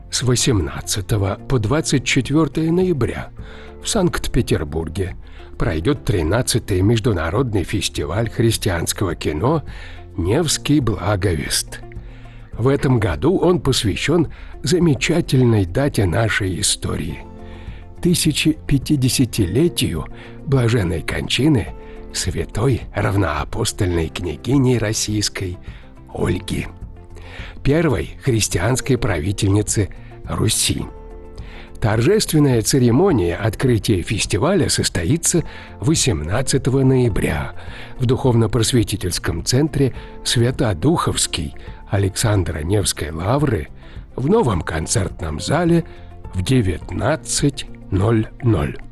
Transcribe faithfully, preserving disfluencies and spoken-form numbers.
С восемнадцатого по двадцать четвёртое ноября в Санкт-Петербурге пройдет тринадцатый международный фестиваль христианского кино «Невский благовест». В этом году он посвящен замечательной дате нашей истории – тысячепятидесятилетию блаженной кончины святой равноапостольной княгини российской Ольги, первой христианской правительницы Руси. Торжественная церемония открытия фестиваля состоится восемнадцатого ноября в Духовно-просветительском центре Свято-Духовский Александра Невской лавры в новом концертном зале в девятнадцать ноль ноль.